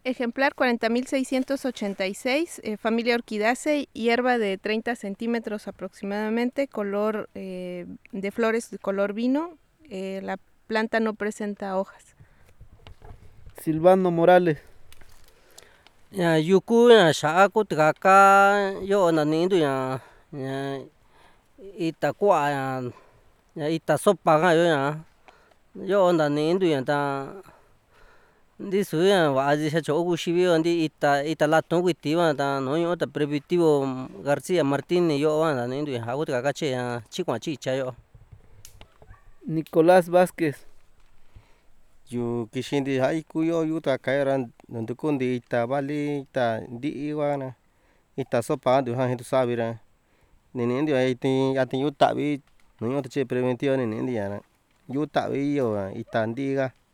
Ejemplar 40.686, familia Orchidaceae, hierba de 30 centímetros aproximadamente, color de flores de color vino. La planta no presenta hojas. Silvano Morales. Yuku xa'a kutikaka yo nanintu ña ita ku'a ña ita sopa ka'an yo ña yo nanintu ña ta ntisu ña va'a xatyo kuxi vio ntii ita latu kuiti va ta nùù ñuu ta primitivo Garcia Martinez yo va nanintu ña ja kutika katye ña tyikua tyitya yo. Nicolás Vázquez. Yu kixinti ja iku yo yutka ra nantukunti ita vali ita nti'i va ita sopa ntuja jitu savi ra ni ni'intiu yati yu'u ta'vi nùù ñuu ta chii preventivo ni ni'intiu ña ra yu'u ta'vi iyo ita nti'i ka.